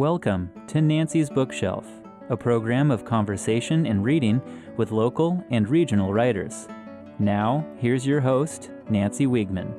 Welcome to Nancy's Bookshelf, a program of conversation and reading with local and regional writers. Now, here's your host, Nancy Wiegman.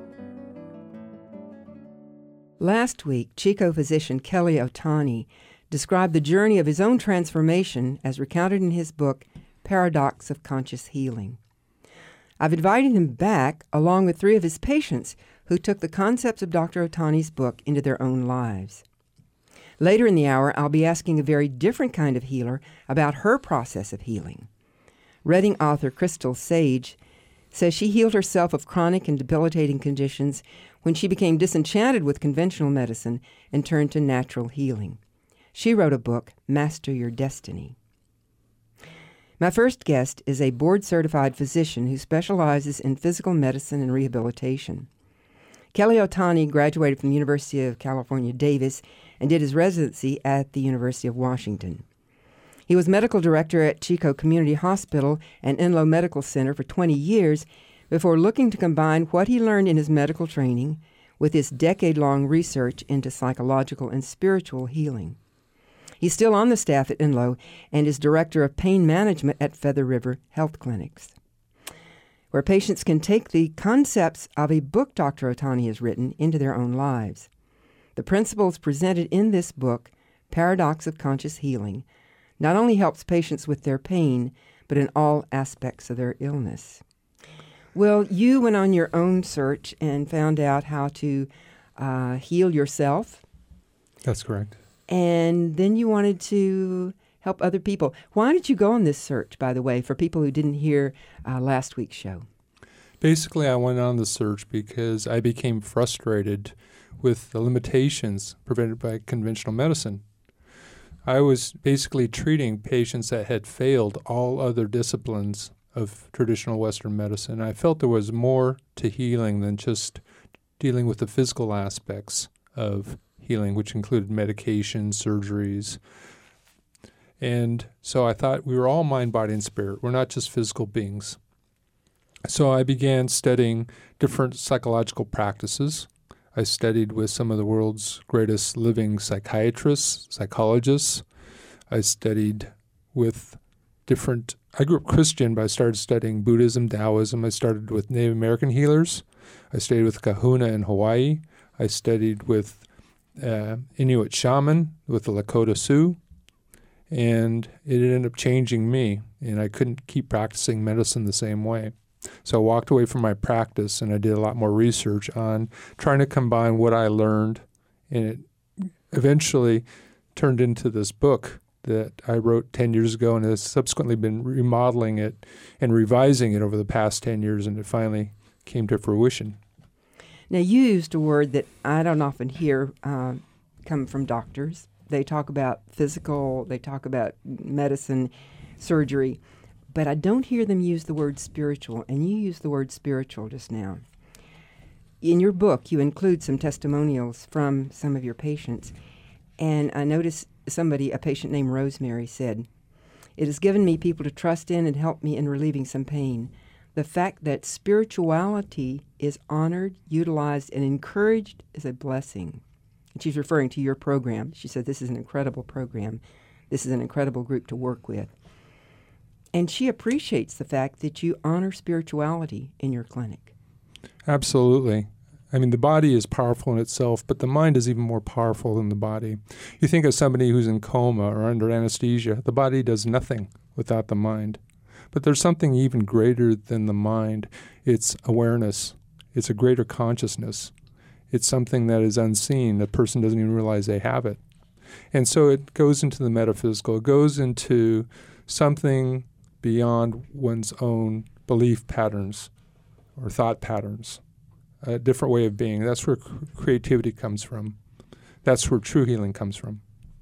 Last week, Chico physician Kelly Otani described the journey of his own transformation as recounted in his book, Paradox of Conscious Healing. I've invited him back along with 3 of his patients who took the concepts of Dr. Otani's book into their own lives. Later in the hour, I'll be asking a very different kind of healer about her process of healing. Reading author Crystal Sage says she healed herself of chronic and debilitating conditions when she became disenchanted with conventional medicine and turned to natural healing. She wrote a book, Master Your Destiny. My first guest is a board-certified physician who specializes in physical medicine and rehabilitation. Kelly Otani graduated from the University of California, Davis, and did his residency at the University of Washington. He was medical director at Chico Community Hospital and Enloe Medical Center for 20 years before looking to combine what he learned in his medical training with his decade-long research into psychological and spiritual healing. He's still on the staff at Enloe and is director of pain management at Feather River Health Clinics, where patients can take the concepts of a book Dr. Otani has written into their own lives. The principles presented in this book, Paradox of Conscious Healing, not only helps patients with their pain, but in all aspects of their illness. Well, you went on your own search and found out how to heal yourself. That's correct. And then you wanted to help other people. Why did you go on this search, by the way, for people who didn't hear last week's show? Basically, I went on the search because I became frustrated with the limitations presented by conventional medicine. I was basically treating patients that had failed all other disciplines of traditional Western medicine. I felt there was more to healing than just dealing with the physical aspects of healing, which included medication, surgeries. And so I thought we were all mind, body, and spirit. We're not just physical beings. So I began studying different psychological practices. I studied with some of the world's greatest living psychiatrists, psychologists. I studied with I grew up Christian, but I started studying Buddhism, Taoism. I started with Native American healers. I studied with Kahuna in Hawaii. I studied with Inuit shaman, with the Lakota Sioux. And it ended up changing me, and I couldn't keep practicing medicine the same way. So I walked away from my practice, and I did a lot more research on trying to combine what I learned, and it eventually turned into this book that I wrote 10 years ago and has subsequently been remodeling it and revising it over the past 10 years, and it finally came to fruition. Now, you used a word that I don't often hear come from doctors. They talk about physical, they talk about medicine, surgery, but I don't hear them use the word spiritual, and you used the word spiritual just now. In your book, you include some testimonials from some of your patients, and I noticed a patient named Rosemary said, "It has given me people to trust in and help me in relieving some pain. The fact that spirituality is honored, utilized, and encouraged is a blessing." And she's referring to your program. She said, "This is an incredible program. This is an incredible group to work with." And she appreciates the fact that you honor spirituality in your clinic. Absolutely. I mean, the body is powerful in itself, but the mind is even more powerful than the body. You think of somebody who's in coma or under anesthesia. The body does nothing without the mind. But there's something even greater than the mind. It's awareness. It's a greater consciousness. It's something that is unseen. The person doesn't even realize they have it. And so it goes into the metaphysical. It goes into something beyond one's own belief patterns or thought patterns, a different way of being. That's where creativity comes from. That's where true healing comes from.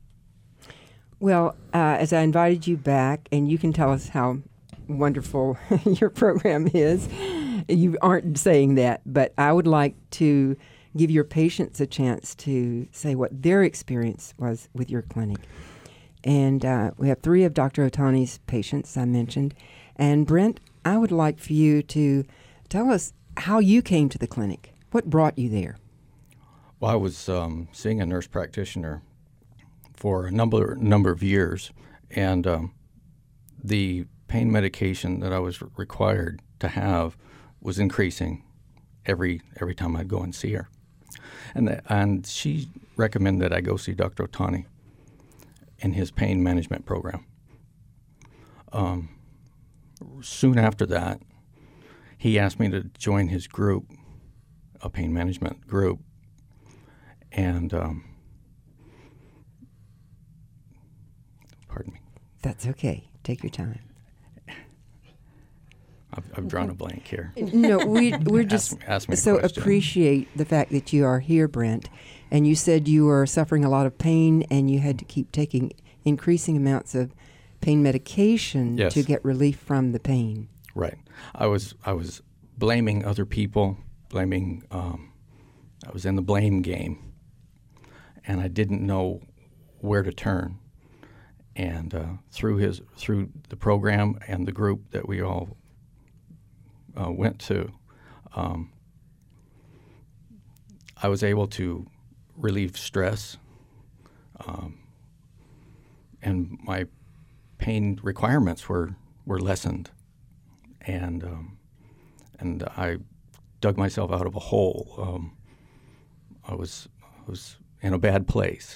Well, as I invited you back, and you can tell us how wonderful your program is. You aren't saying that, but I would like to give your patients a chance to say what their experience was with your clinic. And we have 3 of Dr. Otani's patients, I mentioned. And Brent, I would like for you to tell us how you came to the clinic. What brought you there? Well, I was seeing a nurse practitioner for a number of years, and the pain medication that I was required to have was increasing every time I'd go and see her, and she recommended I go see Dr. Otani in his pain management program. Soon after that, he asked me to join his group, a pain management group, and pardon me. That's okay. Take your time. I've drawn a blank here. No, we're just ask me a so question. appreciate the fact that you are here, Brent. And you said you were suffering a lot of pain and you had to keep taking increasing amounts of pain medication Yes. to get relief from the pain. Right. I was blaming other people, I was in the blame game, and I didn't know where to turn. And through the program and the group that we all went to, I was able to relieve stress, and my pain requirements were lessened, and I dug myself out of a hole. I was in a bad place,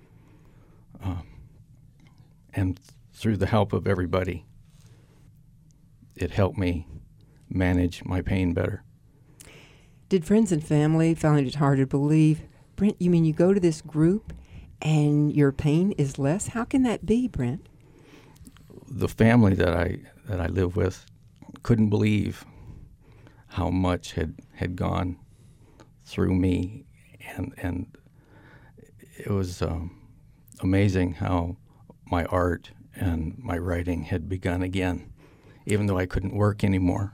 and through the help of everybody, it helped me manage my pain better. Did friends and family find it hard to believe? Brent, you mean you go to this group and your pain is less? How can that be, Brent? The family that I live with couldn't believe how much had gone through me, and it was amazing how my art and my writing had begun again, even though I couldn't work anymore.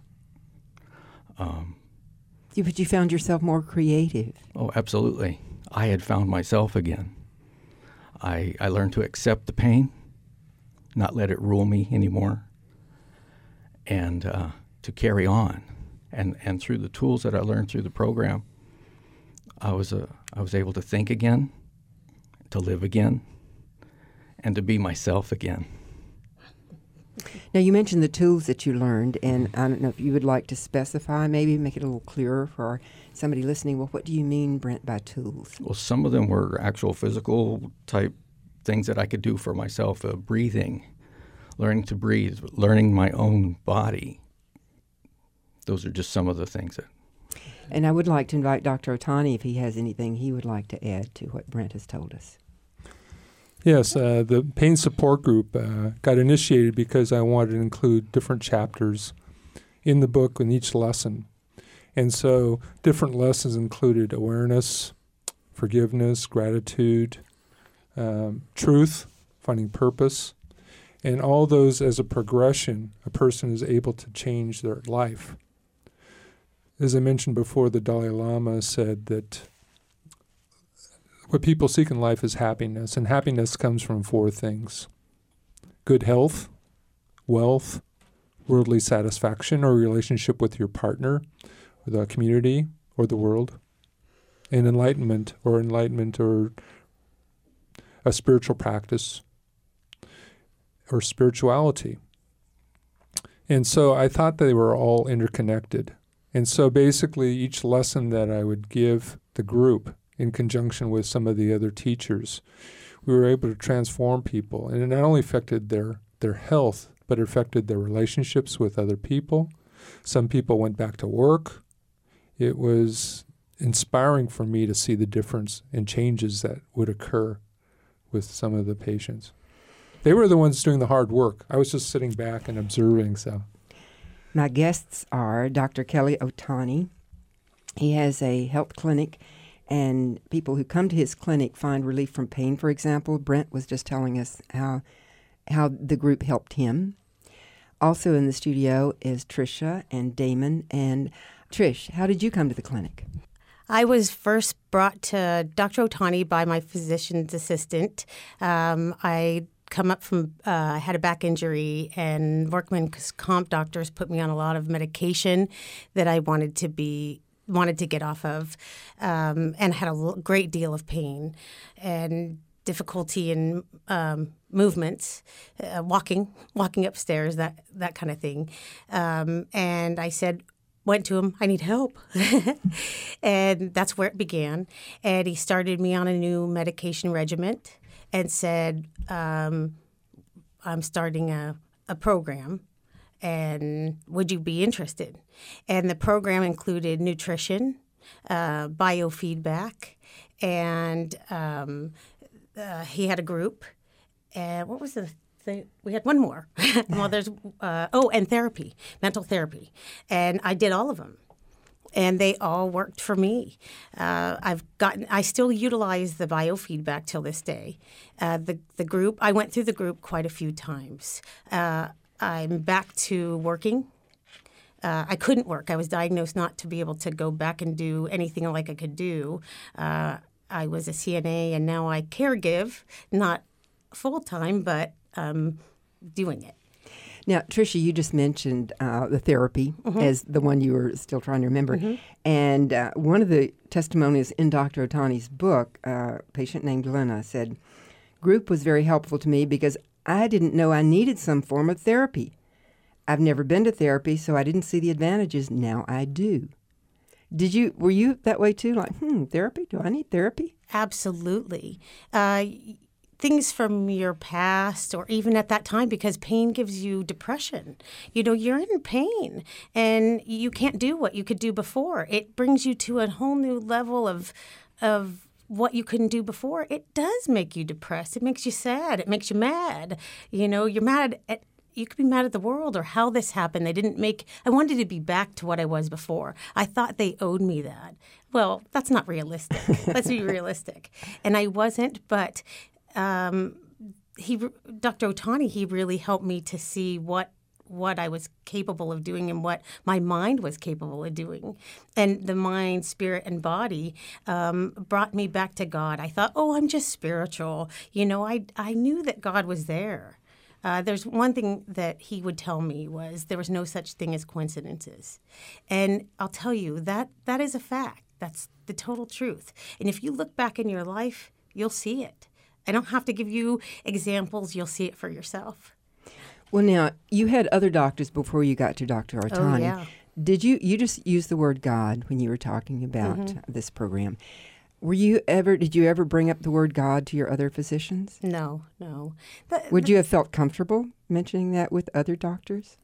But you found yourself more creative. Oh, absolutely. I had found myself again. I learned to accept the pain, not let it rule me anymore, and to carry on. And through the tools that I learned through the program, I was able to think again, to live again, and to be myself again. Now, you mentioned the tools that you learned, and I don't know if you would like to specify, maybe make it a little clearer for somebody listening. Well, what do you mean, Brent, by tools? Well, some of them were actual physical type things that I could do for myself, breathing, learning to breathe, learning my own body. Those are just some of the things that... And I would like to invite Dr. Otani if he has anything he would like to add to what Brent has told us. Yes, the pain support group got initiated because I wanted to include different chapters in the book in each lesson. And so different lessons included awareness, forgiveness, gratitude, truth, finding purpose, and all those as a progression, a person is able to change their life. As I mentioned before, the Dalai Lama said that what people seek in life is happiness, and happiness comes from four things: good health, wealth, worldly satisfaction or relationship with your partner, or the community, or the world, and enlightenment or a spiritual practice or spirituality. And so I thought they were all interconnected. And so basically each lesson that I would give the group in conjunction with some of the other teachers, we were able to transform people. And it not only affected their health, but it affected their relationships with other people. Some people went back to work. It was inspiring for me to see the difference and changes that would occur with some of the patients. They were the ones doing the hard work. I was just sitting back and observing. So, my guests are Dr. Kelly Otani. He has a health clinic, and people who come to his clinic find relief from pain. For example, Brent was just telling us how the group helped him. Also in the studio is Tricia and Damon. And Trish, how did you come to the clinic? I was first brought to Dr. Otani by my physician's assistant. I come up from, I had a back injury, and workman's comp doctors put me on a lot of medication that I wanted to get off of, and had a great deal of pain. And difficulty in movements, walking upstairs, that kind of thing. And I went to him, I need help. And that's where it began. And he started me on a new medication regimen and said, I'm starting a program, and would you be interested? And the program included nutrition, biofeedback, and he had a group. And what was the thing? We had one more. Well, there's and therapy, mental therapy, and I did all of them, and they all worked for me. I still utilize the biofeedback till this day. The group, I went through the group quite a few times. I'm back to working. I couldn't work. I was diagnosed not to be able to go back and do anything like I could do. I was a CNA, and now I caregive, not full-time, but doing it. Now, Tricia, you just mentioned the therapy as the one you were still trying to remember. And one of the testimonials in Dr. Otani's book, a patient named Lena, said, "Group was very helpful to me because I didn't know I needed some form of therapy. I've never been to therapy, so I didn't see the advantages. Now I do." Were you that way too? Like, therapy? Do I need therapy? Absolutely. Things from your past, or even at that time, because pain gives you depression. You're in pain and you can't do what you could do before. It brings you to a whole new level of what you couldn't do before. It does make you depressed. It makes you sad. It makes you mad. You're mad at, you could be mad at the world or how this happened. I wanted to be back to what I was before. I thought they owed me that. Well, that's not realistic. Let's be realistic. And I wasn't, but Dr. Otani, he really helped me to see what I was capable of doing and what my mind was capable of doing. And the mind, spirit, and body brought me back to God. I thought, I'm just spiritual. I knew that God was there. There's one thing that he would tell me was there was no such thing as coincidences. And I'll tell you, that is a fact. That's the total truth. And if you look back in your life, you'll see it. I don't have to give you examples. You'll see it for yourself. Well, now, you had other doctors before you got to Dr. Otani. Oh, yeah. Did you just use the word God when you were talking about this program? Did you ever bring up the word God to your other physicians? No. Would you have felt comfortable mentioning that with other doctors?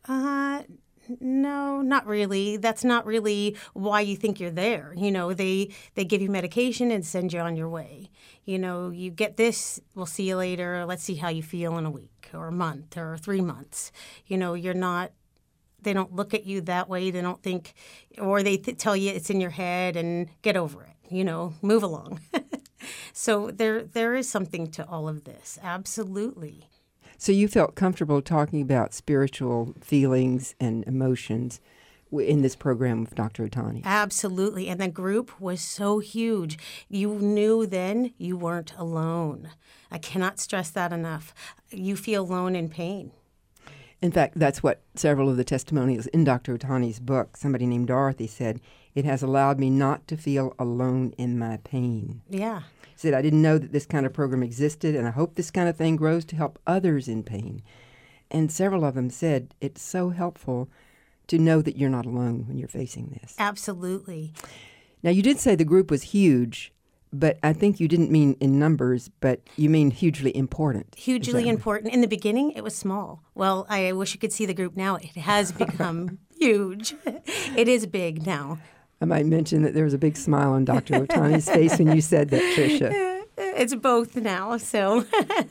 No, not really. That's not really why you think you're there. They give you medication and send you on your way. You get this, we'll see you later. Let's see how you feel in a week or a month or 3 months. You're not, they don't look at you that way. They don't think, or they tell you it's in your head and get over it. Move along. So there is something to all of this. Absolutely. So you felt comfortable talking about spiritual feelings and emotions in this program with Dr. Otani? Absolutely. And the group was so huge. You knew then you weren't alone. I cannot stress that enough. You feel alone in pain. In fact, that's what several of the testimonials in Dr. Otani's book, somebody named Dorothy said, "It has allowed me not to feel alone in my pain." Yeah. Said, "I didn't know that this kind of program existed, and I hope this kind of thing grows to help others in pain." And several of them said it's so helpful to know that you're not alone when you're facing this. Absolutely. Now, you did say the group was huge, but I think you didn't mean in numbers, but you mean hugely important. Hugely important. In the beginning, it was small. Well, I wish you could see the group now. It has become huge. It is big now. I might mention that there was a big smile on Dr. Otani's face when you said that, Tricia. It's both now, so.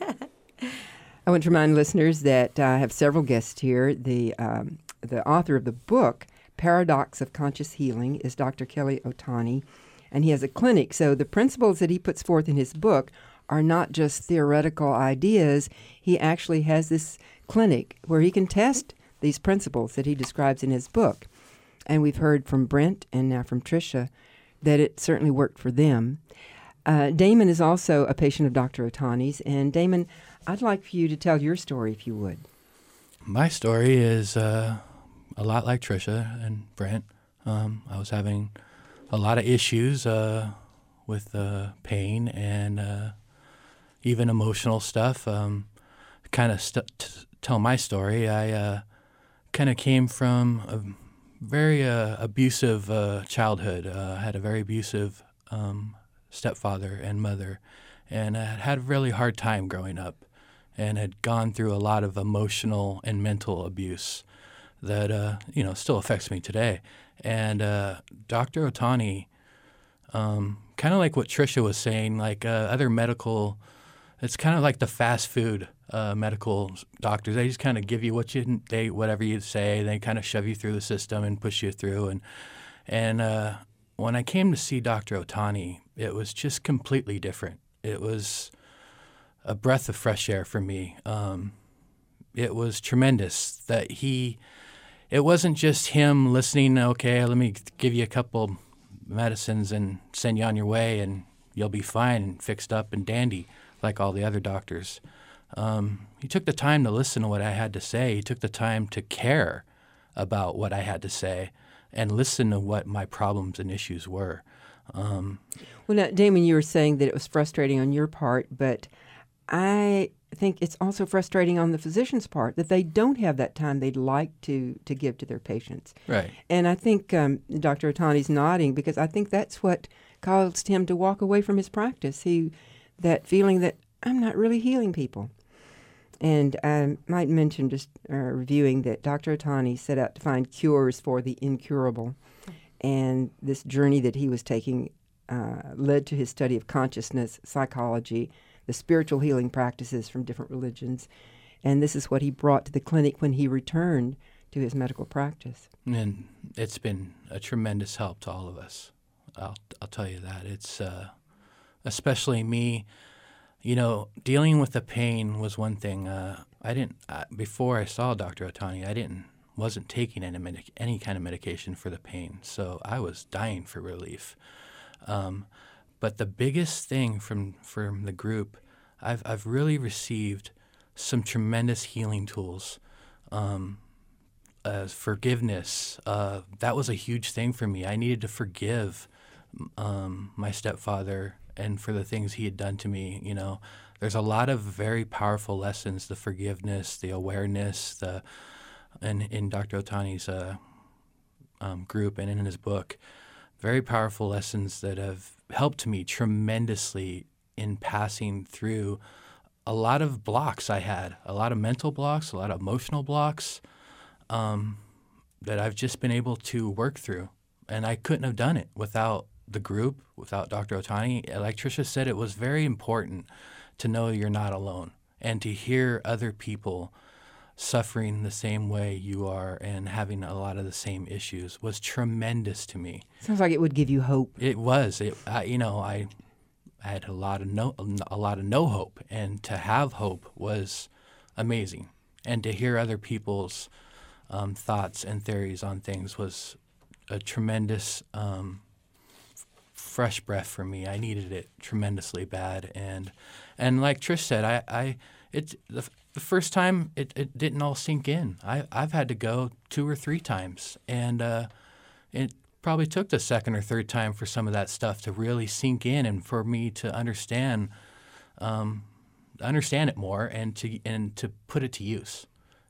I want to remind listeners that I have several guests here. The author of the book, Paradox of Conscious Healing, is Dr. Kelly Otani, and he has a clinic. So the principles that he puts forth in his book are not just theoretical ideas. He actually has this clinic where he can test these principles that he describes in his book. And we've heard from Brent and now from Tricia that it certainly worked for them. Damon is also a patient of Dr. Otani's. And Damon, I'd like for you to tell your story, if you would. My story is a lot like Tricia and Brent. I was having a lot of issues with pain and even emotional stuff. Kind of tell my story. I kind of came from a very abusive childhood. I had a very abusive stepfather and mother, and I had a really hard time growing up, and had gone through a lot of emotional and mental abuse that still affects me today. And Dr. Otani, kind of like what Tricia was saying, like other medical, it's kind of like the fast food medical doctors. They just kind of give you whatever you say. They kind of shove you through the system and push you through. And when I came to see Dr. Otani, it was just completely different. It was a breath of fresh air for me. It was tremendous that it wasn't just him listening, okay, let me give you a couple medicines and send you on your way and you'll be fine and fixed up and dandy like all the other doctors. He took the time to listen to what I had to say. He took the time to care about what I had to say and listen to what my problems and issues were. Well, now, Damon, you were saying that it was frustrating on your part, but I think it's also frustrating on the physician's part that they don't have that time they'd like to give to their patients. Right. And I think Dr. Otani's nodding because I think that's what caused him to walk away from his practice. That feeling that I'm not really healing people. And I might mention, just reviewing, that Dr. Otani set out to find cures for the incurable. And this journey that he was taking led to his study of consciousness, psychology, the spiritual healing practices from different religions. And this is what he brought to the clinic when he returned to his medical practice. And it's been a tremendous help to all of us. I'll tell you that. It's especially me. Dealing with the pain was one thing. Before I saw Dr. Otani, wasn't taking any kind of medication for the pain, so I was dying for relief. But the biggest thing from the group, I've really received some tremendous healing tools. Forgiveness, that was a huge thing for me. I needed to forgive my stepfather and for the things he had done to me. There's a lot of very powerful lessons, the forgiveness, the awareness, and in Dr. Otani's group and in his book, very powerful lessons that have helped me tremendously in passing through a lot of blocks I had, a lot of mental blocks, a lot of emotional blocks that I've just been able to work through. And I couldn't have done it without the group, without Dr. Otani. Like Tricia said, it was very important to know you're not alone and to hear other people suffering the same way you are and having a lot of the same issues was tremendous to me. Sounds like it would give you hope. It was. I had a lot of no hope, and to have hope was amazing. And to hear other people's thoughts and theories on things was a tremendous fresh breath for me. I needed it tremendously bad, and like Trish said, the first time it didn't all sink in. I've had to go 2 or 3 times, and it probably took the second or third time for some of that stuff to really sink in and for me to understand it more and to put it to use,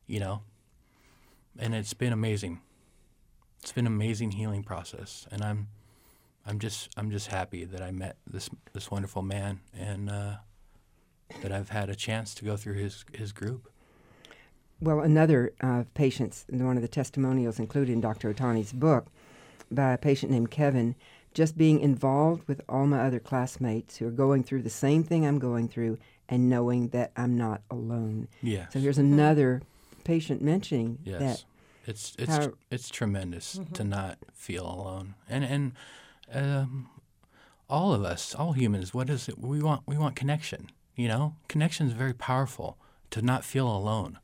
And it's been amazing. It's been an amazing healing process, and I'm just happy that I met this wonderful man and that I've had a chance to go through his group. Well, another patient's, one of the testimonials included in Dr. Otani's book by a patient named Kevin, just being involved with all my other classmates who are going through the same thing I'm going through and knowing that I'm not alone. Yes. So here's another patient mentioning that. It's tremendous to not feel alone. And all of us, all humans, what is it? We want connection. Connection is very powerful. To not feel alone,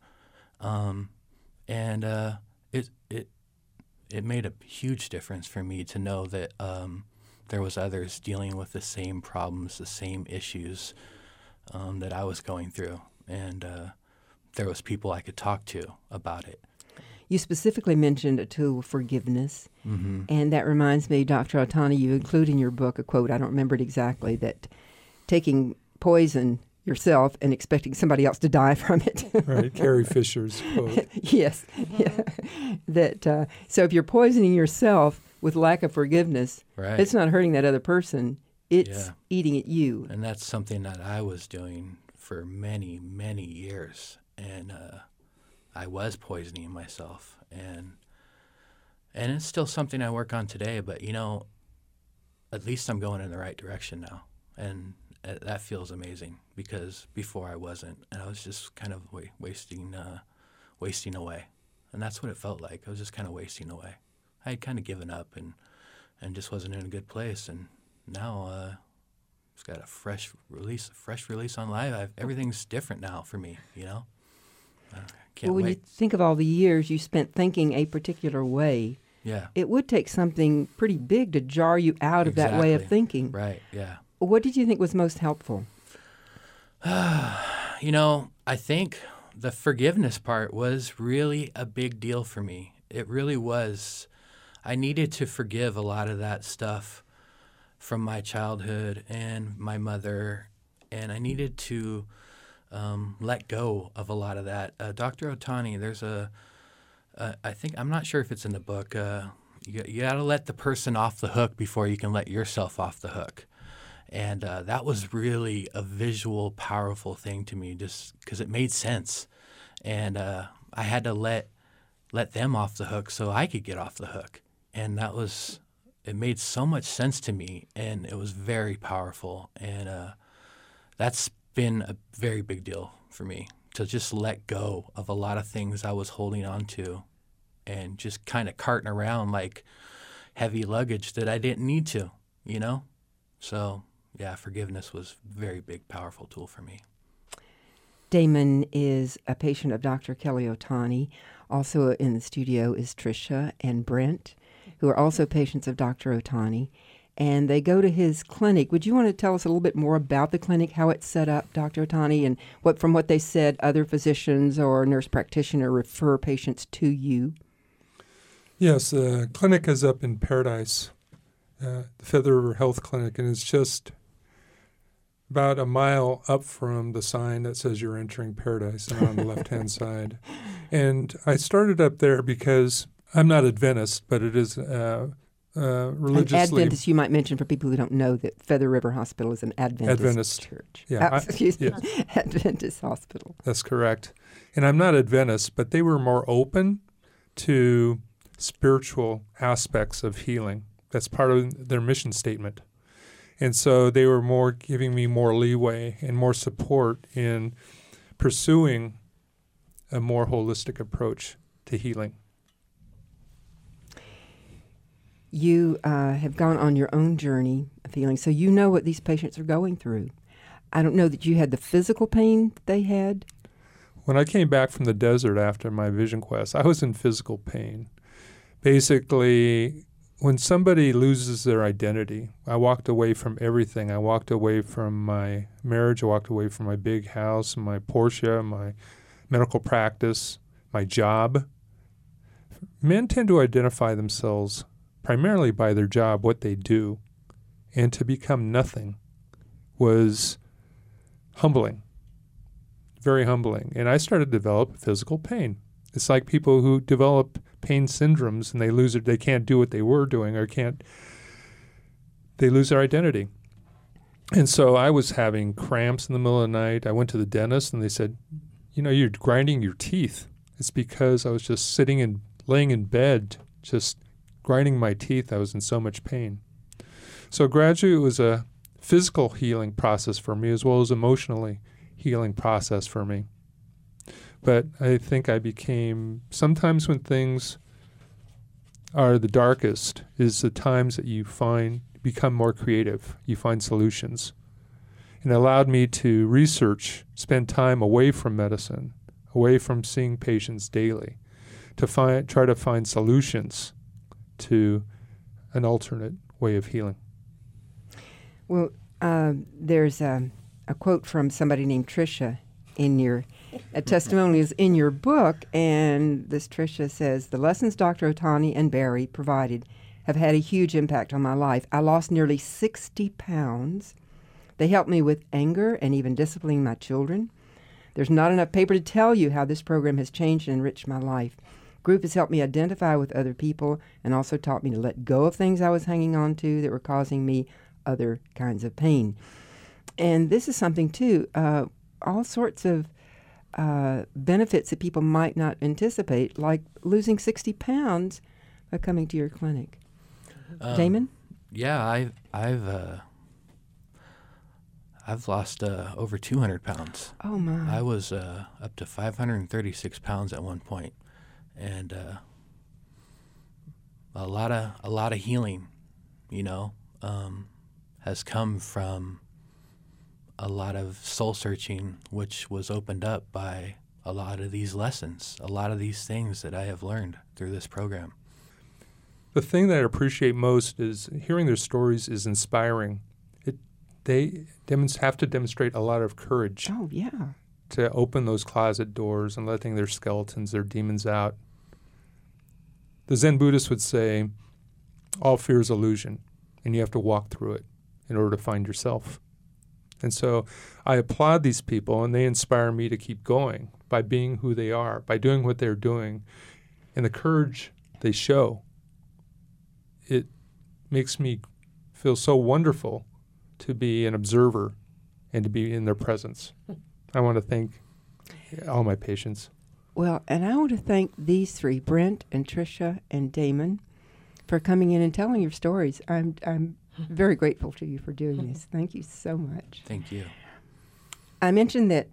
it made a huge difference for me to know that there was others dealing with the same problems, the same issues that I was going through, and there was people I could talk to about it. You specifically mentioned a tool, forgiveness, Mm-hmm. and that reminds me, Dr. Otani, you include in your book a quote, I don't remember it exactly, that taking poison yourself and expecting somebody else to die from it. Right, Carrie Fisher's quote. Yes. Yeah. That so if you're poisoning yourself with lack of forgiveness, Right. it's not hurting that other person. It's eating at you. And that's something that I was doing for many, many years. And I was poisoning myself. And it's still something I work on today. But, at least I'm going in the right direction now. And that feels amazing because before I wasn't. And I was just kind of wasting away. And that's what it felt like. I was just kind of wasting away. I had kind of given up and just wasn't in a good place. And now it's got a fresh release on live. Everything's different now for me, Can't Well, when you wait. think of all the years you spent thinking a particular way, Yeah. it would take something pretty big to jar you out of that way of Exactly. thinking. Right, yeah. What did you think was most helpful? I think the forgiveness part was really a big deal for me. It really was. I needed to forgive a lot of that stuff from my childhood and my mother, and I needed to let go of a lot of that. Dr. Otani, there's I'm not sure if it's in the book, you got to let the person off the hook before you can let yourself off the hook. And that was really a visual, powerful thing to me just because it made sense. And I had to let them off the hook so I could get off the hook. And it made so much sense to me, and it was very powerful. And that's been a very big deal for me, to just let go of a lot of things I was holding on to and just kind of carting around like heavy luggage that I didn't need to, So, yeah, forgiveness was a very big, powerful tool for me. Damon is a patient of Dr. Kelly Otani. Also in the studio is Tricia and Brent, who are also patients of Dr. Otani. And they go to his clinic. Would you want to tell us a little bit more about the clinic, how it's set up, Dr. Otani, and from what they said, other physicians or nurse practitioner refer patients to you? Yes, the clinic is up in Paradise, the Feather River Health Clinic, and it's just about a mile up from the sign that says you're entering Paradise, and on the left-hand side. And I started up there because I'm not Adventist, but it is religiously... An Adventist, you might mention for people who don't know that Feather River Hospital is an Adventist church. Yeah, excuse me, yes. Adventist hospital. That's correct. And I'm not Adventist, but they were more open to spiritual aspects of healing. That's part of their mission statement. And so they were giving me more leeway and more support in pursuing a more holistic approach to healing. You have gone on your own journey of healing, so you know what these patients are going through. I don't know that you had the physical pain that they had. When I came back from the desert after my vision quest, I was in physical pain. Basically, when somebody loses their identity, I walked away from everything. I walked away from my marriage. I walked away from my big house, my Porsche, my medical practice, my job. Men tend to identify themselves primarily by their job, what they do, and to become nothing was humbling, very humbling. And I started to develop physical pain. It's like people who develop pain syndromes and they lose it, they can't do what they were doing, or they lose their identity. And so I was having cramps in the middle of the night. I went to the dentist and they said, you're grinding your teeth. It's because I was just laying in bed, just grinding my teeth. I was in so much pain. So gradually it was a physical healing process for me as well as emotionally healing process for me. But I think sometimes when things are the darkest is the times that you become more creative. You find solutions. And it allowed me to research, spend time away from medicine, away from seeing patients daily, to try to find solutions to an alternate way of healing. Well, there's a quote from somebody named Tricia in your testimony is in your book, and this Tricia says, "The lessons Dr. Otani and Barry provided have had a huge impact on my life. I lost nearly 60 pounds They help me with anger and even disciplining my children. There's not enough paper to tell you how this program has changed and enriched my life. Group has helped me identify with other people and also taught me to let go of things I was hanging on to that were causing me other kinds of pain. And this is something, too, all sorts of benefits that people might not anticipate, like losing 60 pounds by coming to your clinic. Damon? Yeah, I've lost over 200 pounds. Oh, my. I was up to 536 pounds at one point, and a lot of healing, has come from a lot of soul searching, which was opened up by a lot of these lessons, a lot of these things that I have learned through this program. The thing that I appreciate most is hearing their stories is inspiring. They have to demonstrate a lot of courage. Oh, yeah. To open those closet doors and letting their skeletons, their demons out. The Zen Buddhists would say, all fear is illusion, and you have to walk through it in order to find yourself. And so I applaud these people, and they inspire me to keep going by being who they are, by doing what they're doing, and the courage they show. It makes me feel so wonderful to be an observer and to be in their presence. I want to thank all my patients. Well, and I want to thank these three, Brent and Tricia and Damon, for coming in and telling your stories. I'm very grateful to you for doing this. Thank you so much. Thank you. I mentioned that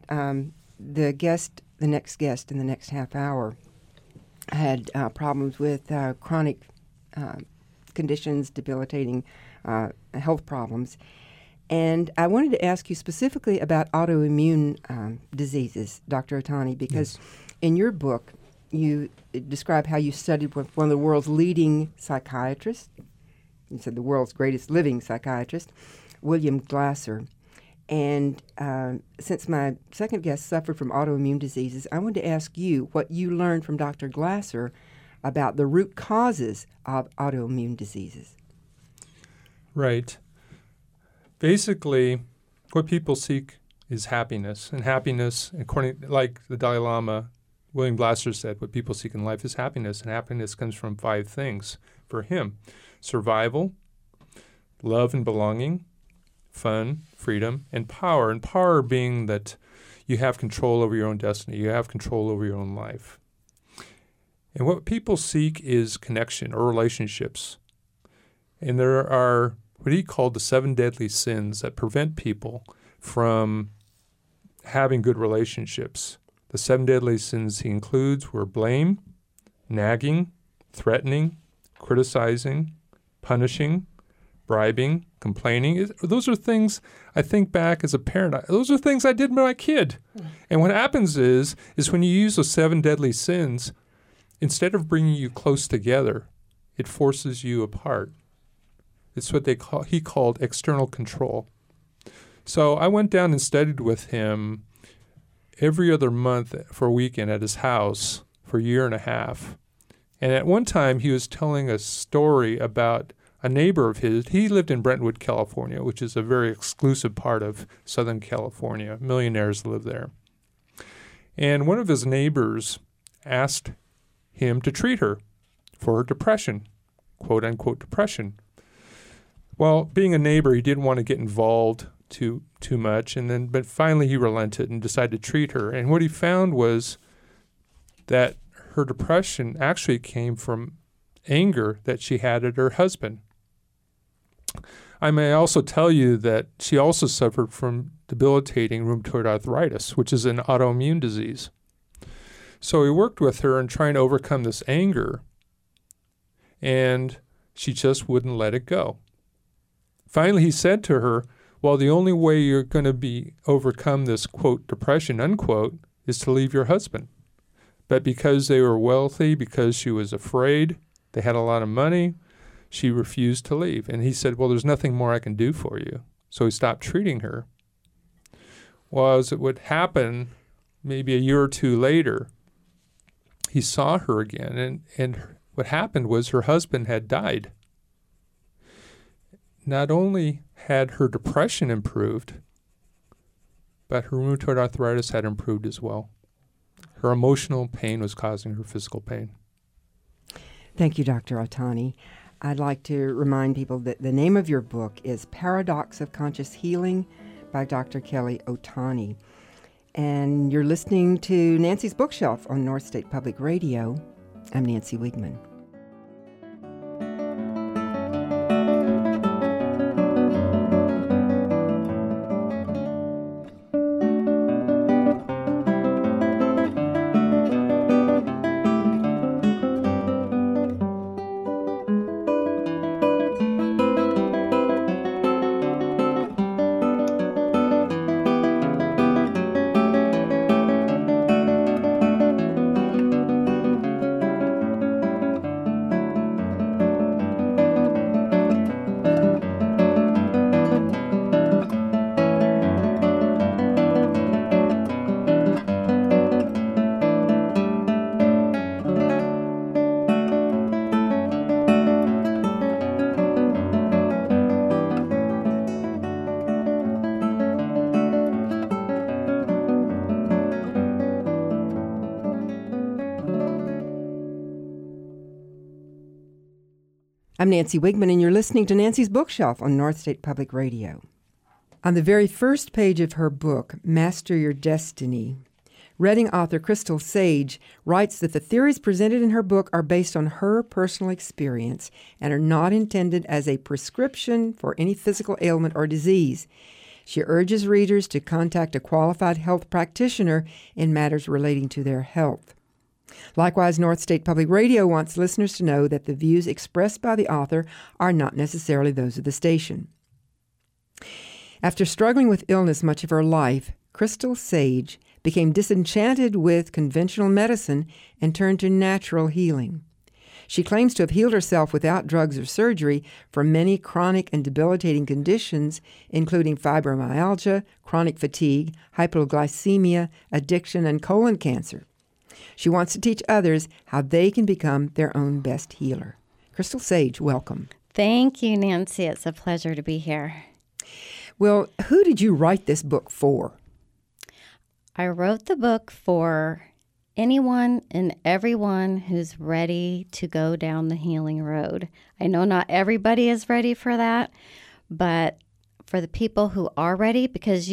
the next guest in the next half hour had problems with chronic conditions, debilitating health problems. And I wanted to ask you specifically about autoimmune diseases, Dr. Ohtani, because in your book, you describe how you studied with one of the world's leading psychiatrists. You said the world's greatest living psychiatrist, William Glasser. And since my second guest suffered from autoimmune diseases, I wanted to ask you what you learned from Dr. Glasser about the root causes of autoimmune diseases. Right. Basically, what people seek is happiness. And happiness, like the Dalai Lama, William Glasser said, what people seek in life is happiness. And happiness comes from 5 things for him: survival, love and belonging, fun, freedom, and power. And power being that you have control over your own destiny. You have control over your own life. And what people seek is connection or relationships. And there are what he called the 7 deadly sins that prevent people from having good relationships. The 7 deadly sins he includes were blame, nagging, threatening, criticizing, punishing, bribing, complaining. Those are things I think back as a parent. Those are things I did with my kid. And what happens is when you use those 7 deadly sins, instead of bringing you close together, it forces you apart. It's what he called external control. So I went down and studied with him every other month for a weekend at his house for a year and a half. And at one time, he was telling a story about a neighbor of his. He lived in Brentwood, California, which is a very exclusive part of Southern California. Millionaires live there. And one of his neighbors asked him to treat her for her depression, quote-unquote depression. Well, being a neighbor, he didn't want to get involved too much, but finally he relented and decided to treat her. And what he found was that her depression actually came from anger that she had at her husband. I may also tell you that she also suffered from debilitating rheumatoid arthritis, which is an autoimmune disease. So he worked with her in trying to overcome this anger, and she just wouldn't let it go. Finally, he said to her, well, the only way you're going to overcome this, quote, depression, unquote, is to leave your husband. But because they were wealthy, because she was afraid, they had a lot of money, she refused to leave. And he said, well, there's nothing more I can do for you. So he stopped treating her. Well, as it would happen, maybe a year or two later, he saw her again. And what happened was her husband had died. not only had her depression improved, but her rheumatoid arthritis had improved as well. Her emotional pain was causing her physical pain. Thank you, Dr. Otani. I'd like to remind people that the name of your book is Paradox of Conscious Healing by Dr. Kelly Otani. And you're listening to Nancy's Bookshelf on North State Public Radio. I'm Nancy Wiegman. I'm Nancy Wiegman, and you're listening to Nancy's Bookshelf on North State Public Radio. On the very first page of her book, Master Your Destiny, Reading author Crystal Sage writes that the theories presented in her book are based on her personal experience and are not intended as a prescription for any physical ailment or disease. She urges readers to contact a qualified health practitioner in matters relating to their health. Likewise, North State Public Radio wants listeners to know that the views expressed by the author are not necessarily those of the station. After struggling with illness much of her life, Crystal Sage became disenchanted with conventional medicine and turned to natural healing. She claims to have healed herself without drugs or surgery from many chronic and debilitating conditions, including fibromyalgia, chronic fatigue, hypoglycemia, addiction, and colon cancer. She wants to teach others how they can become their own best healer. Crystal Sage, welcome. Thank you, Nancy. It's a pleasure to be here. Well, who did you write this book for? I wrote the book for anyone and everyone who's ready to go down the healing road. I know not everybody is ready for that, but for the people who are ready, because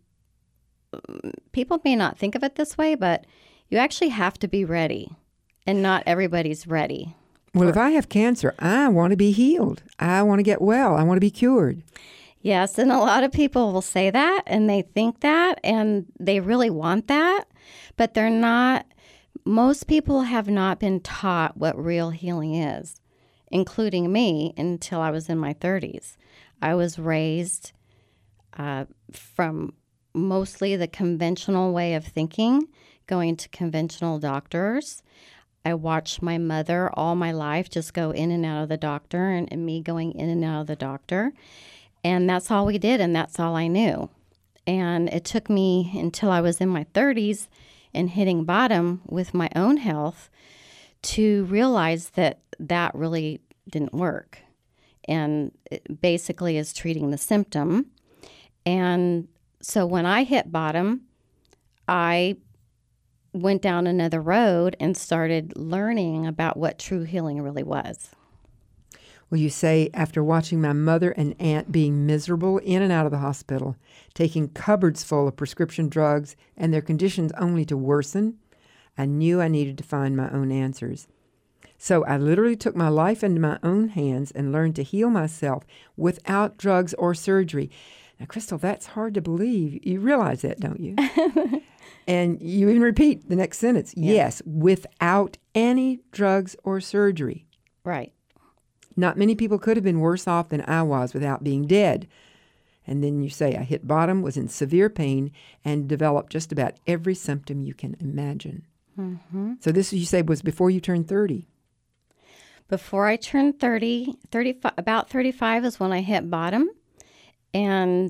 people may not think of it this way, but you actually have to be ready, and not everybody's ready. Well, if I have cancer, I want to be healed. I want to get well. I want to be cured. Yes, and a lot of people will say that, and they think that, and they really want that, but they're not. Most people have not been taught what real healing is, including me, until I was in my 30s. I was raised from mostly the conventional way of thinking, going to conventional doctors. I watched my mother all my life just go in and out of the doctor, and me going in and out of the doctor. And that's all we did, and that's all I knew. And it took me until I was in my 30s and hitting bottom with my own health to realize that that really didn't work. And it basically is treating the symptom. And so when I hit bottom, I went down another road and started learning about what true healing really was. Well, you say, after watching my mother and aunt being miserable in and out of the hospital, taking cupboards full of prescription drugs and their conditions only to worsen, I knew I needed to find my own answers. So I literally took my life into my own hands and learned to heal myself without drugs or surgery. Now, Crystal, that's hard to believe. You realize that, don't you? And you even repeat the next sentence. Yeah. Yes, without any drugs or surgery. Right. Not many people could have been worse off than I was without being dead. And then you say, I hit bottom, was in severe pain, and developed just about every symptom you can imagine. Mm-hmm. So this, you say, was before you turned 30. Before I turned 35, about 35 is when I hit bottom. And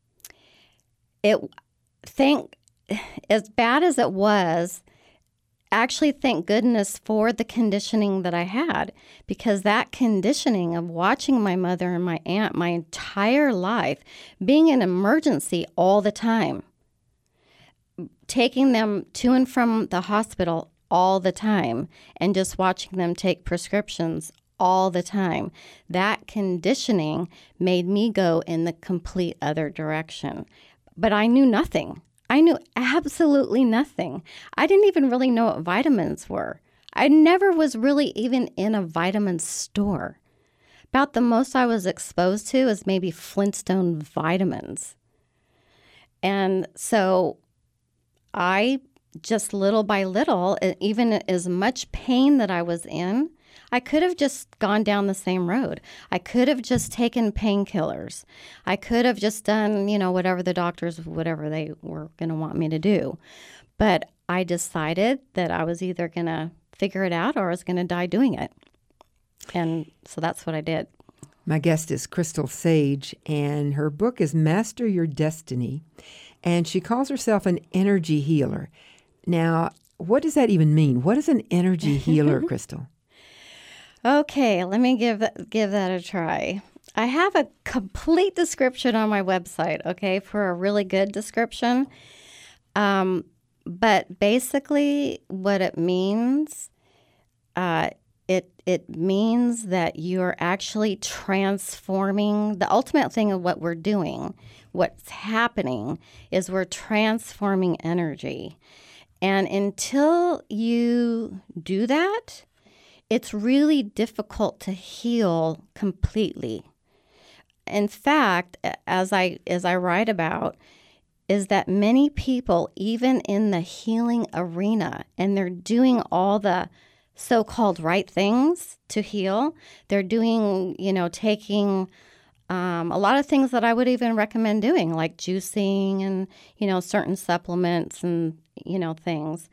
as bad as it was, actually thank goodness for the conditioning that I had, because that conditioning of watching my mother and my aunt my entire life, being in emergency all the time, taking them to and from the hospital all the time, and just watching them take prescriptions all the time, that conditioning made me go in the complete other direction. But I knew nothing. I knew absolutely nothing. I didn't even really know what vitamins were. I never was really even in a vitamin store. About the most I was exposed to is maybe Flintstone vitamins. And so I just little by little, even as much pain that I was in, I could have just gone down the same road. I could have just taken painkillers. I could have just done, whatever the doctors, whatever they were going to want me to do. But I decided that I was either going to figure it out or I was going to die doing it. And so that's what I did. My guest is Crystal Sage, and her book is Master Your Destiny, and she calls herself an energy healer. Now, what does that even mean? What is an energy healer, Crystal? Okay, let me give that a try. I have a complete description on my website, okay, for a really good description. But basically what it means, it means that you're actually transforming. The ultimate thing of what we're doing, what's happening, is we're transforming energy. And until you do that, it's really difficult to heal completely. In fact, as I write about, is that many people, even in the healing arena, and they're doing all the so-called right things to heal. They're doing, taking a lot of things that I would even recommend doing, like juicing and, certain supplements and, things.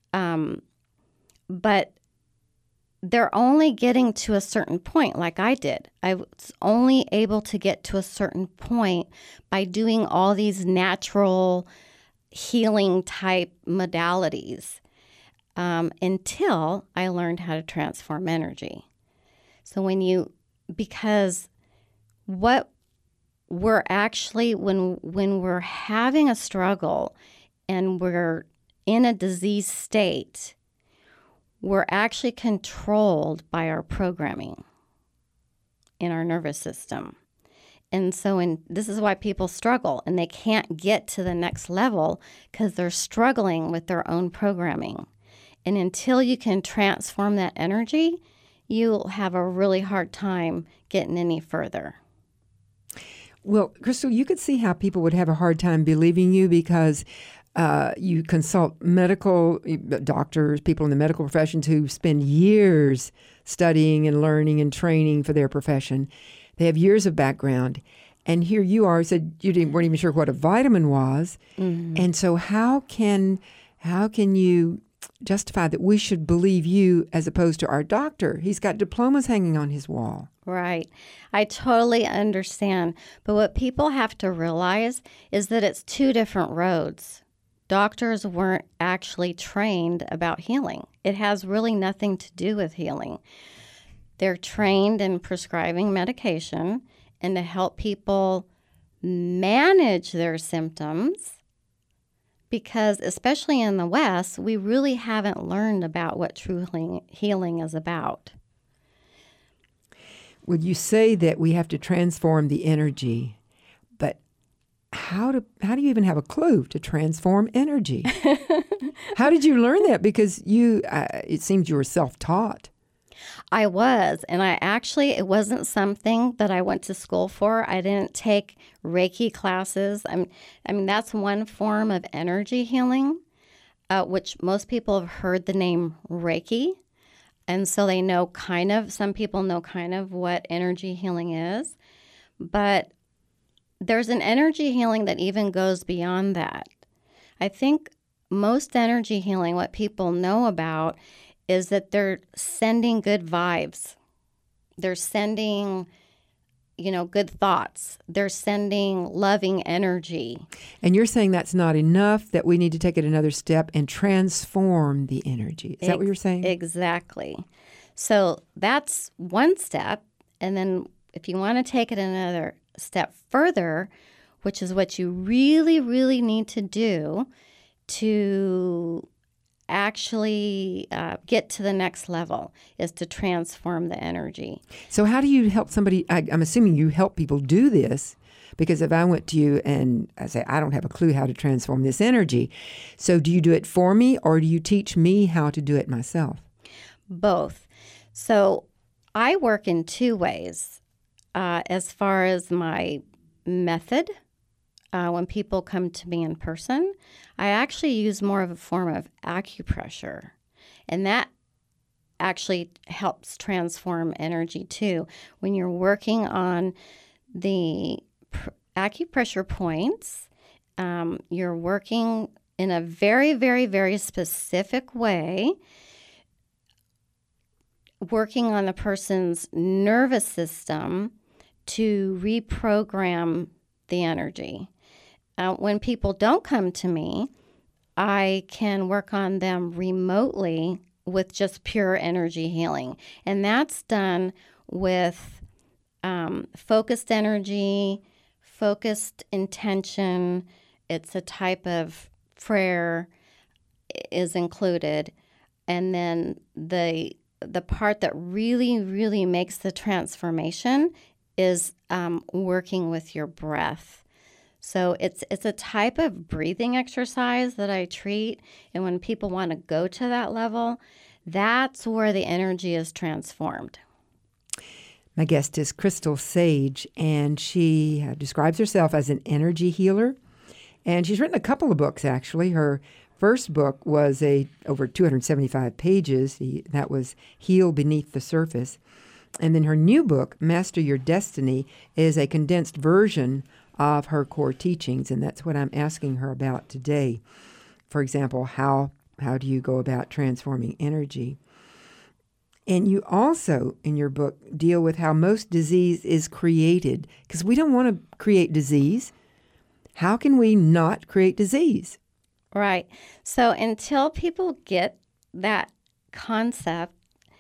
But they're only getting to a certain point, like I did. I was only able to get to a certain point by doing all these natural healing type modalities until I learned how to transform energy. So because what we're actually, when we're having a struggle and we're in a disease state, we're actually controlled by our programming in our nervous system. And so this is why people struggle and they can't get to the next level, because they're struggling with their own programming. And until you can transform that energy, you'll have a really hard time getting any further. Well, Crystal, you could see how people would have a hard time believing you, because you consult medical doctors, people in the medical professions who spend years studying and learning and training for their profession. They have years of background. And here you are, said you weren't even sure what a vitamin was. Mm-hmm. And so how can you justify that we should believe you as opposed to our doctor? He's got diplomas hanging on his wall. Right. I totally understand. But what people have to realize is that it's two different roads. Doctors weren't actually trained about healing. It has really nothing to do with healing. They're trained in prescribing medication and to help people manage their symptoms, because especially in the West, we really haven't learned about what true healing is about. Would you say that we have to transform the energy, but how do you even have a clue to transform energy? How did you learn that? Because it seems you were self-taught. I was, and it wasn't something that I went to school for. I didn't take Reiki classes. I mean, that's one form of energy healing, which most people have heard the name Reiki. And so they know some people know kind of what energy healing is. But there's an energy healing that even goes beyond that. I think most energy healing, what people know about, is that they're sending good vibes. They're sending, good thoughts. They're sending loving energy. And you're saying that's not enough, that we need to take it another step and transform the energy. Is that what you're saying? Exactly. So that's one step. And then if you want to take it another step further, which is what you really, really need to do to actually get to the next level, is to transform the energy. So how do you help somebody? I'm assuming you help people do this, because if I went to you and I say, I don't have a clue how to transform this energy. So do you do it for me, or do you teach me how to do it myself? Both. So I work in two ways. As far as my method, when people come to me in person, I actually use more of a form of acupressure. And that actually helps transform energy too. When you're working on the acupressure points, you're working in a very, very, very specific way, working on the person's nervous system to reprogram the energy. When people don't come to me, I can work on them remotely with just pure energy healing. And that's done with focused energy, focused intention. It's a type of prayer is included. And then the part that really, really makes the transformation is working with your breath. So it's a type of breathing exercise that I treat. And when people want to go to that level, that's where the energy is transformed. My guest is Crystal Sage, and she describes herself as an energy healer. And she's written a couple of books, actually. Her first book was over 275 pages. That was Heal Beneath the Surface. And then her new book, Master Your Destiny, is a condensed version of her core teachings, and that's what I'm asking her about today. For example, how do you go about transforming energy? And you also, in your book, deal with how most disease is created, because we don't want to create disease. How can we not create disease? Right. So until people get that concept,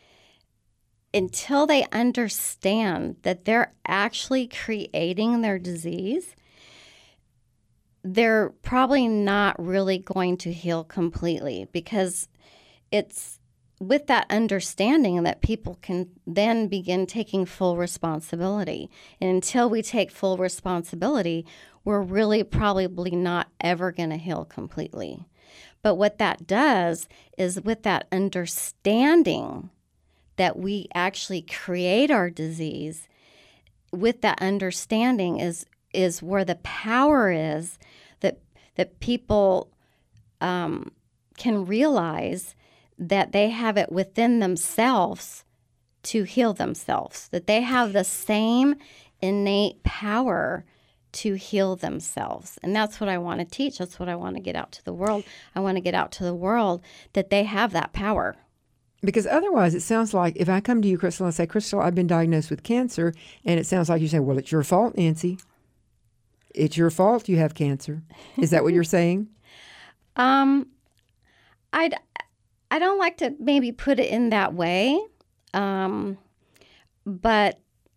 until they understand that they're actually creating their disease, they're probably not really going to heal completely, because it's with that understanding that people can then begin taking full responsibility. And until we take full responsibility, we're really probably not ever going to heal completely. But what that does is, with that understanding that we actually create our disease, with that understanding is where the power is, that people can realize that they have it within themselves to heal themselves, that they have the same innate power to heal themselves. And that's what I want to teach. That's what I want to get out to the world. I want to get out to the world that they have that power. Because otherwise, it sounds like if I come to you, Crystal, and say, Crystal, I've been diagnosed with cancer, and it sounds like you say, well, it's your fault, Nancy. It's your fault you have cancer. Is that what you're saying? I don't like to maybe put it in that way, but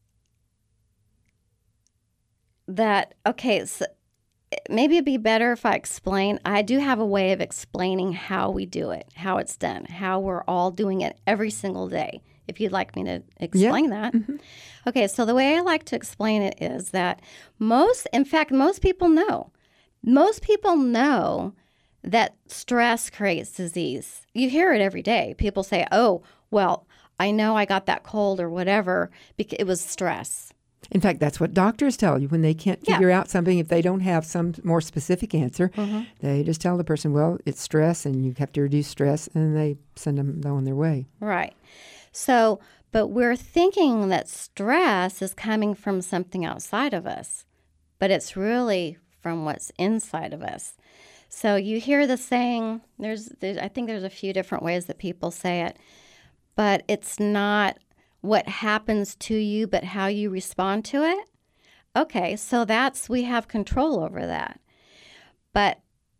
so maybe it'd be better if I explain. I do have a way of explaining how we do it, how it's done, how we're all doing it every single day, if you'd like me to explain that. Mm-hmm. Okay, so the way I like to explain it is that most people know. Most people know that stress creates disease. You hear it every day. People say, oh, well, I know I got that cold or whatever because it was stress. In fact, that's what doctors tell you when they can't figure out something. If they don't have some more specific answer, they just tell the person, well, it's stress and you have to reduce stress, and they send them on their way. Right. So, but we're thinking that stress is coming from something outside of us, but it's really from what's inside of us. So you hear the saying, I think there's a few different ways that people say it, but it's not what happens to you, but how you respond to it. Okay, so we have control over that. But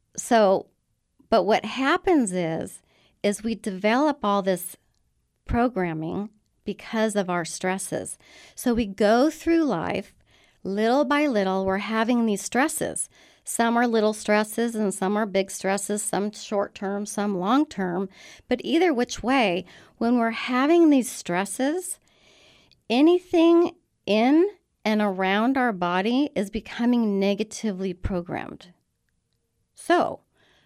what happens is we develop all this programming because of our stresses. So we go through life, little by little, we're having these stresses. Some are little stresses and some are big stresses, some short-term, some long-term. But either which way, when we're having these stresses, anything in and around our body is becoming negatively programmed. So,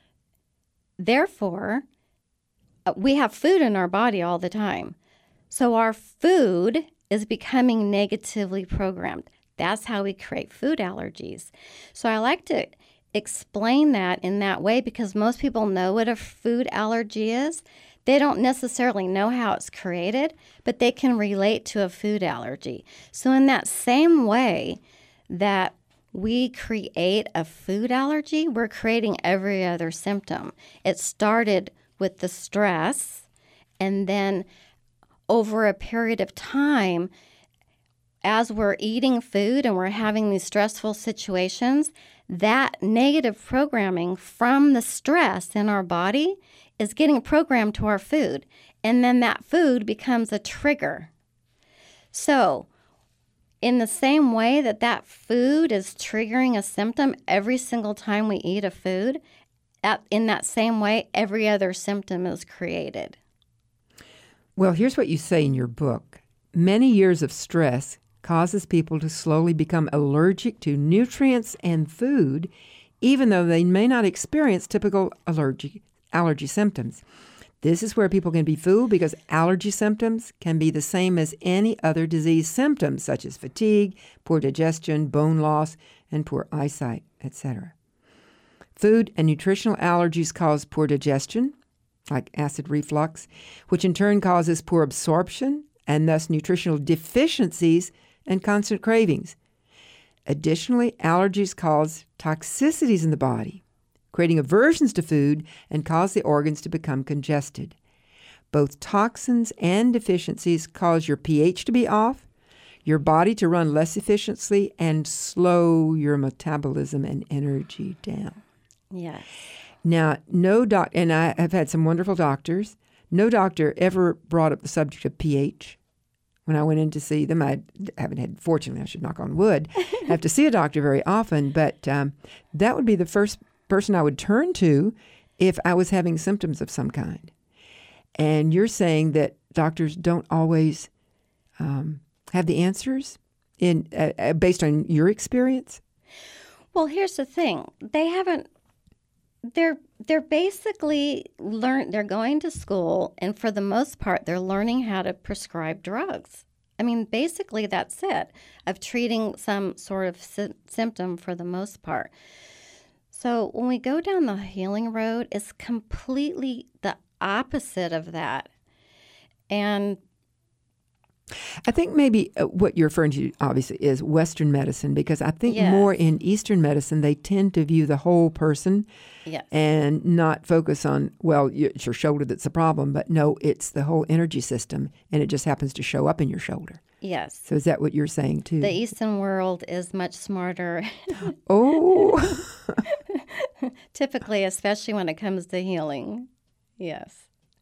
therefore, we have food in our body all the time. So our food is becoming negatively programmed. That's how we create food allergies. So I like to explain that in that way because most people know what a food allergy is. They don't necessarily know how it's created, but they can relate to a food allergy. So in that same way that we create a food allergy, we're creating every other symptom. It started with the stress, and then over a period of time, as we're eating food and we're having these stressful situations, that negative programming from the stress in our body is getting programmed to our food. And then that food becomes a trigger. So in the same way that food is triggering a symptom every single time we eat a food, in that same way, every other symptom is created. Well, here's what you say in your book. Many years of stress causes people to slowly become allergic to nutrients and food, even though they may not experience typical allergy symptoms. This is where people can be fooled because allergy symptoms can be the same as any other disease symptoms, such as fatigue, poor digestion, bone loss, and poor eyesight, etc. Food and nutritional allergies cause poor digestion, like acid reflux, which in turn causes poor absorption and thus nutritional deficiencies and constant cravings. Additionally, allergies cause toxicities in the body, creating aversions to food and cause the organs to become congested. Both toxins and deficiencies cause your pH to be off, your body to run less efficiently, and slow your metabolism and energy down. Yes. Now, and I have had some wonderful doctors. No doctor ever brought up the subject of pH. When I went in to see them, I haven't had, fortunately, I should knock on wood, have to see a doctor very often, but that would be the first person I would turn to if I was having symptoms of some kind. And you're saying that doctors don't always have the answers based on your experience? Well, here's the thing. They haven't. They're basically they're going to school, and for the most part, they're learning how to prescribe drugs. I mean, basically, that's it, of treating some sort of symptom for the most part. So when we go down the healing road, it's completely the opposite of that. And I think maybe what you're referring to, obviously, is Western medicine, because I think more in Eastern medicine, they tend to view the whole person and not focus on, well, it's your shoulder that's the problem, but no, it's the whole energy system, and it just happens to show up in your shoulder. Yes. So is that what you're saying, too? The Eastern world is much smarter. Oh! Typically, especially when it comes to healing. Yes.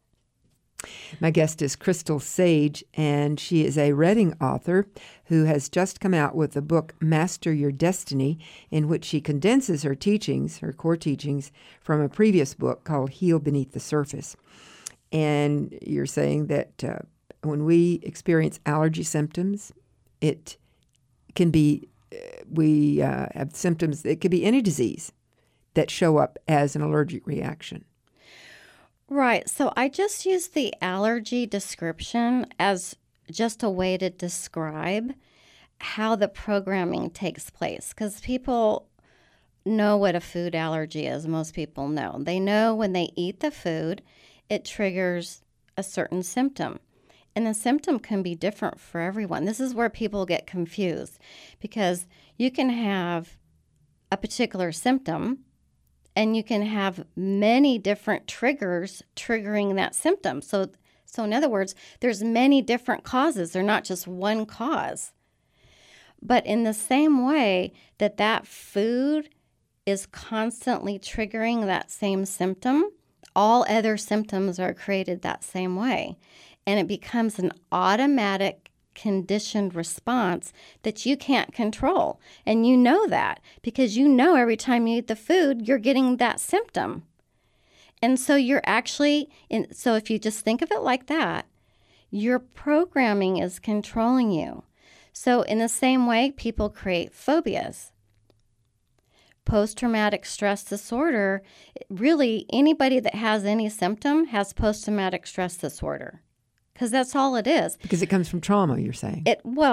My guest is Crystal Sage, and she is a Reading author who has just come out with the book Master Your Destiny, in which she condenses her teachings, her core teachings, from a previous book called Heal Beneath the Surface. And you're saying that when we experience allergy symptoms, it can be, we have symptoms, it could be any disease that show up as an allergic reaction. Right. So I just use the allergy description as just a way to describe how the programming takes place, because people know what a food allergy is. Most people know. They know when they eat the food, it triggers a certain symptom. And the symptom can be different for everyone. This is where people get confused, because you can have a particular symptom and you can have many different triggers triggering that symptom. So in other words, there's many different causes. They're not just one cause. But in the same way that food is constantly triggering that same symptom, all other symptoms are created that same way. And it becomes an automatic conditioned response that you can't control. And you know that because you know every time you eat the food, you're getting that symptom. And so you're actually, so if you just think of it like that, your programming is controlling you. So in the same way, people create phobias. Post-traumatic stress disorder, really anybody that has any symptom has post-traumatic stress disorder because that's all it is. Because it comes from trauma, you're saying?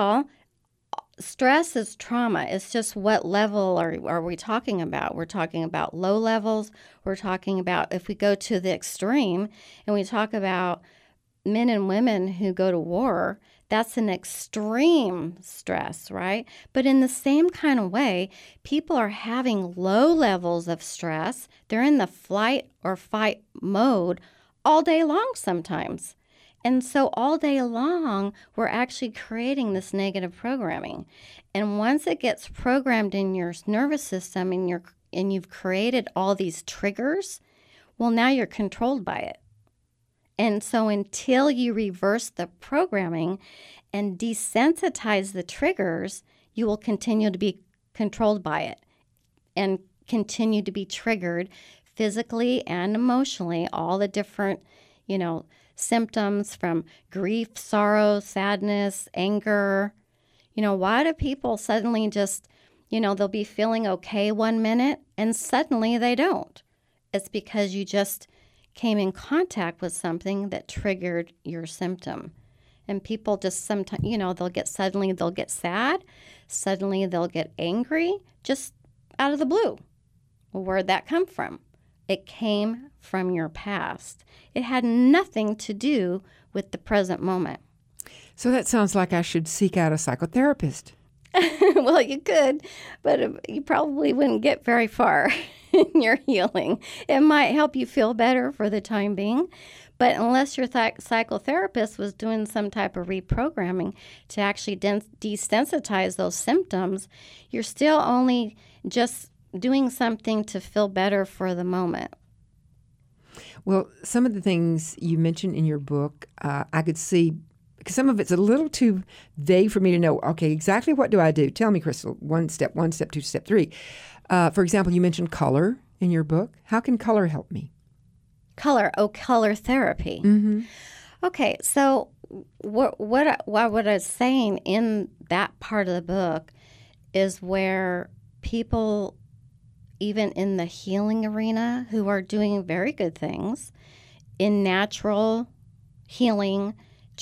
Stress is trauma. It's just what level are we talking about? We're talking about low levels. We're talking about if we go to the extreme and we talk about men and women who go to war, that's an extreme stress, right? But in the same kind of way, people are having low levels of stress. They're in the flight or fight mode all day long sometimes. And so all day long, we're actually creating this negative programming. And once it gets programmed in your nervous system and you've created all these triggers, well, now you're controlled by it. And so until you reverse the programming and desensitize the triggers, you will continue to be controlled by it and continue to be triggered physically and emotionally, all the different, symptoms from grief, sorrow, sadness, anger. Why do people suddenly just, they'll be feeling okay one minute and suddenly they don't? It's because you just came in contact with something that triggered your symptom. And people just sometimes, they'll get sad, suddenly they'll get angry, just out of the blue. Well, where'd that come from? It came from your past. It had nothing to do with the present moment. So that sounds like I should seek out a psychotherapist. Well, you could, but you probably wouldn't get very far in your healing. It might help you feel better for the time being, but unless your psychotherapist was doing some type of reprogramming to actually desensitize those symptoms, you're still only just doing something to feel better for the moment. Well, some of the things you mentioned in your book, I could see, because some of it's a little too vague for me to know, okay, exactly what do I do? Tell me, Crystal, one step, two, step three. For example, you mentioned color in your book. How can color help me? Color therapy. Mm-hmm. Okay, so what I was saying in that part of the book is where people, even in the healing arena, who are doing very good things in natural healing,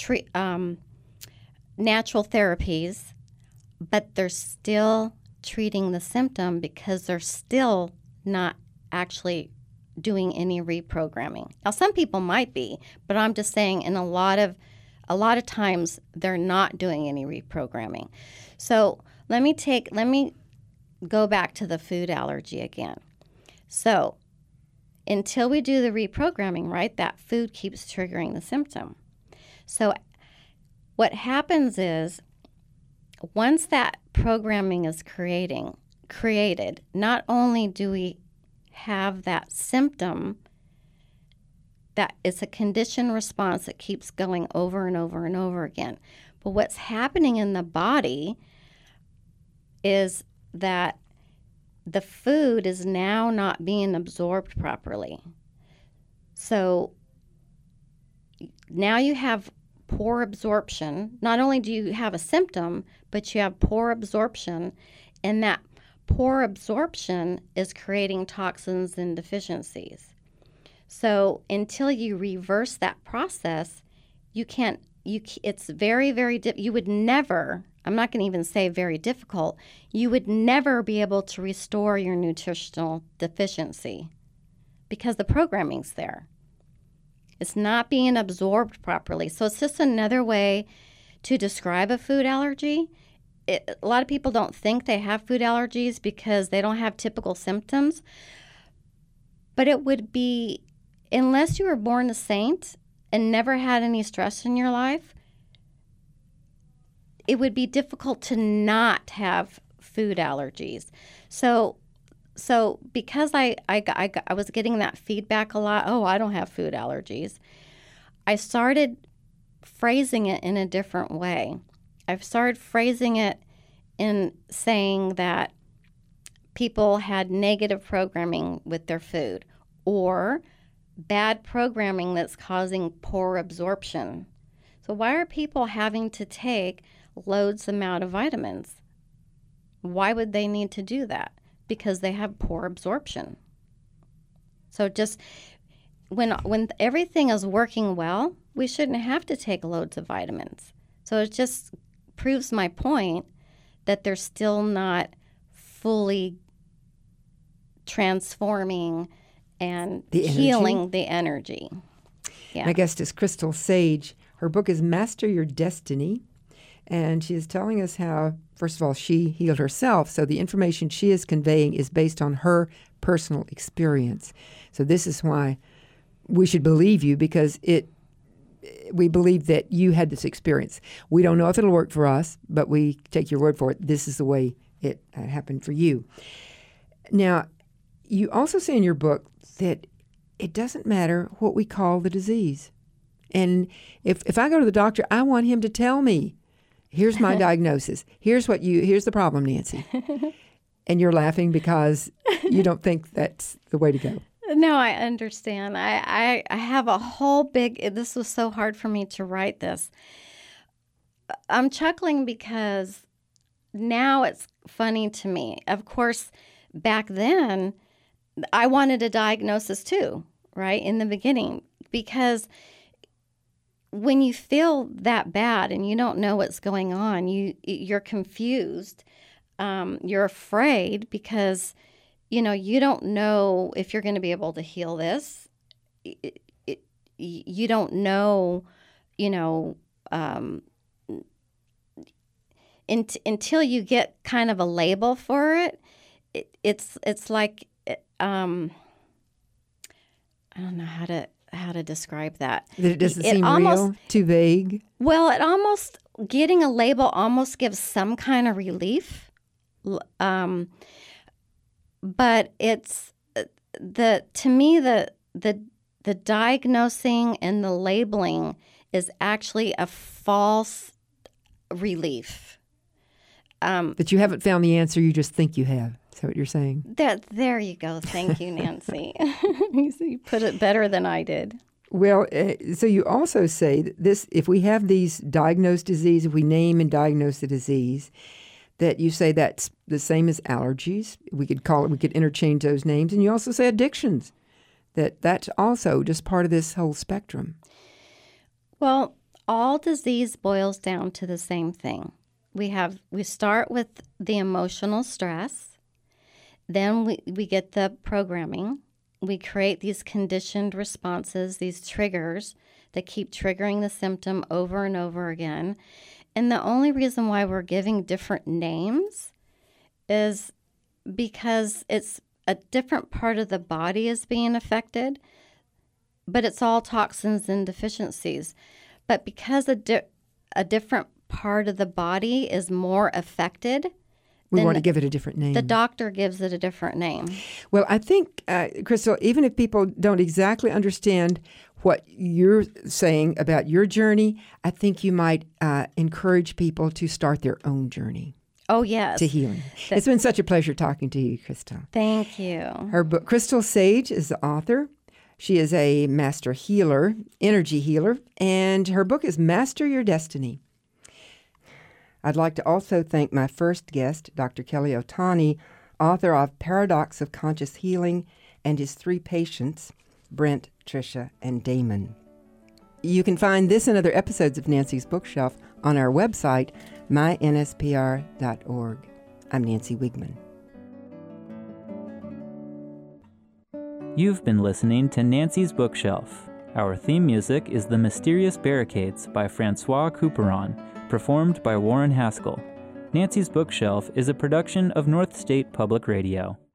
natural therapies, but they're still treating the symptom because they're still not actually doing any reprogramming. Now, some people might be, but I'm just saying in a lot of times they're not doing any reprogramming. So let me go back to the food allergy again. So until we do the reprogramming, right, that food keeps triggering the symptom. So what happens is once that programming is created, not only do we have that symptom, that it's a conditioned response that keeps going over and over and over again. But what's happening in the body is that the food is now not being absorbed properly. So now you have poor absorption. Not only do you have a symptom, but you have poor absorption, and that poor absorption is creating toxins and deficiencies. So until you reverse that process, it's very, very, you would never, I'm not going to even say very difficult, you would never be able to restore your nutritional deficiency because the programming's there. It's not being absorbed properly. So it's just another way to describe a food allergy. A lot of people don't think they have food allergies because they don't have typical symptoms. But it would be, unless you were born a saint and never had any stress in your life, it would be difficult to not have food allergies. So because I was getting that feedback a lot, oh, I don't have food allergies, I started phrasing it in a different way. I've started phrasing it in saying that people had negative programming with their food or bad programming that's causing poor absorption. So why are people having to take loads amount of vitamins? Why would they need to do that? Because they have poor absorption. So just when everything is working well, we shouldn't have to take loads of vitamins. So it just proves my point that they're still not fully transforming and healing the energy. Yeah. My guest is Crystal Sage. Her book is Master Your Destiny, and she is telling us how, first of all, she healed herself, so the information she is conveying is based on her personal experience. So this is why we should believe you, because we believe that you had this experience. We don't know if it'll work for us, but we take your word for it. This is the way it happened for you. Now, you also say in your book that it doesn't matter what we call the disease. And if I go to the doctor, I want him to tell me, here's my diagnosis. Here's the problem, Nancy. And you're laughing because you don't think that's the way to go. No, I understand. I have a whole this was so hard for me to write this. I'm chuckling because now it's funny to me. Of course, back then, I wanted a diagnosis too, right, in the beginning, because when you feel that bad and you don't know what's going on, you're confused, you're afraid because, you don't know if you're going to be able to heal this. You don't know, until you get kind of a label for it. It's like, I don't know how to describe that. That it doesn't seem real, too vague? Well, getting a label almost gives some kind of relief. But it's to me the diagnosing and the labeling is actually a false relief. That you haven't found the answer, you just think you have. Is that what you're saying? There you go. Thank you, Nancy. You put it better than I did. Well, so you also say that if we have these diagnosed disease, if we name and diagnose the disease, that you say that's the same as allergies. We could interchange those names. And you also say addictions, that's also just part of this whole spectrum. Well, all disease boils down to the same thing. We start with the emotional stress. Then we get the programming. We create these conditioned responses, these triggers that keep triggering the symptom over and over again. And the only reason why we're giving different names is because it's a different part of the body is being affected, but it's all toxins and deficiencies. But because a different part of the body is more affected, we want to give it a different name. The doctor gives it a different name. Well, I think, Crystal, even if people don't exactly understand what you're saying about your journey, I think you might encourage people to start their own journey. Oh, yes. To healing. It's been such a pleasure talking to you, Crystal. Thank you. Her book, Crystal Sage, is the author. She is a master healer, energy healer, and her book is Master Your Destiny. I'd like to also thank my first guest, Dr. Kelly Otani, author of Paradox of Conscious Healing, and his 3 patients, Brent, Tricia, and Damon. You can find this and other episodes of Nancy's Bookshelf on our website, mynspr.org. I'm Nancy Wigman. You've been listening to Nancy's Bookshelf. Our theme music is The Mysterious Barricades by Francois Couperin, performed by Warren Haskell. Nancy's Bookshelf is a production of North State Public Radio.